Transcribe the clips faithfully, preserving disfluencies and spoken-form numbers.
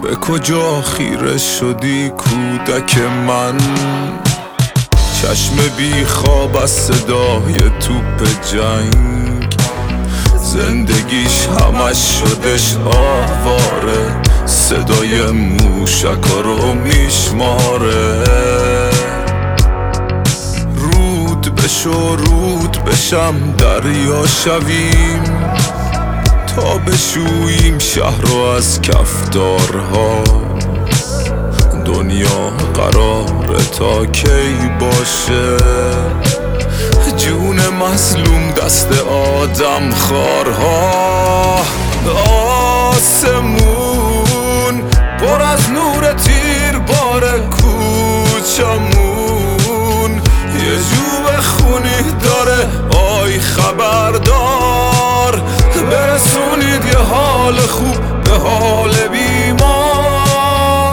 به کجا خیره شدی کودک من؟ چشم بی خواب از صدای توپ جنگ، زندگیش همش شدش آواره، صدای موشکا رو میشماره. رود بشو رود بشم دریا شویم، تا بشوییم شهر رو از کفتارها. دنیا قراره تا کی باشه؟ جون مظلوم دست آدم خارها. آسمون پر از نور تیر بار کوچمون، یه جوب خونی داره آی خبردار. برسونید یه حال خوب به حال بیمار.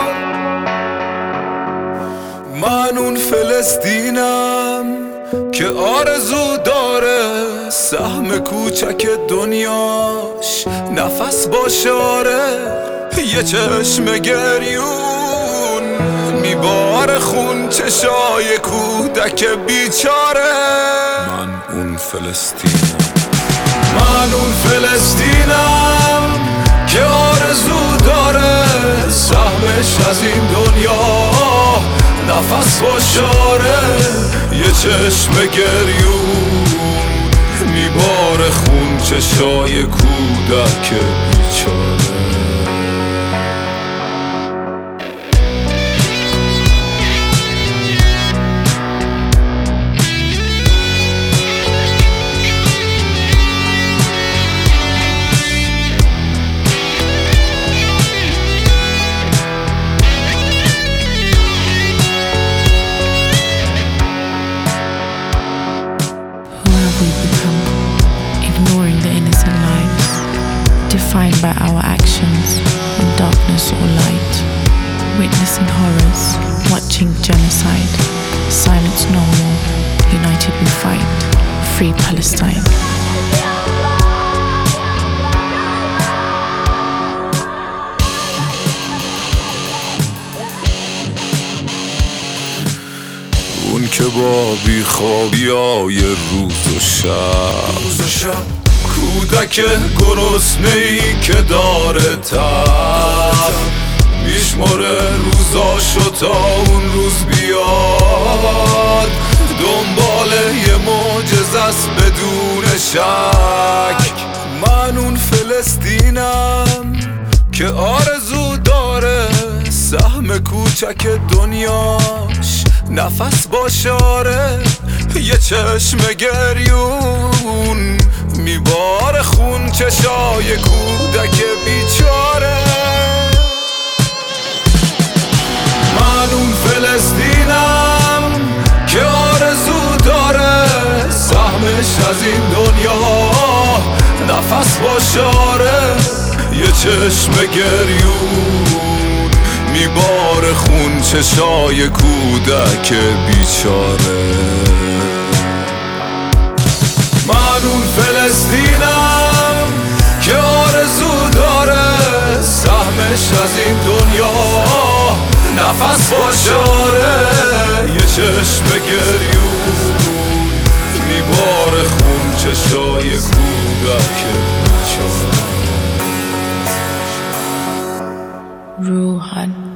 من اون فلسطینم که آرزو داره سهم کوچک دنیاش نفس باشاره. یه چشم گریون میباره خون چشای کودک بیچاره. من اون فلسطینم، من اون فلسطینم که آرزو داره سهمش از این دنیا نفس باشاره. یه چشم گریون میباره خون چشای کودک بیچاره. Ignoring the innocent lives, defined by our actions in darkness or light, witnessing horrors, watching genocide, silence no more, united we fight, free Palestine. اون که با بیخوابیای روز و شب، کودک گرسنه‌ای که داره تب، میشماره روزاشو تا اون روز بیاد. دنبال یه معجزه است بدون شک. من اون فلسطینم که آرزو داره سهم کوچک دنیاش نفس باشاره. یه چشم گریون میباره خون چشای کودک بیچاره. من اون فلسطینم که آرزو داره سهمش از این دنیا نفس باشاره. یه چشم گریون میباره خون چشای کودک بیچاره. من اون فلسطینم که آرزو داره سهمش از این دنیا نفس باشاره. یه چشم گریون میباره خون چشای کودک بیچاره. روحان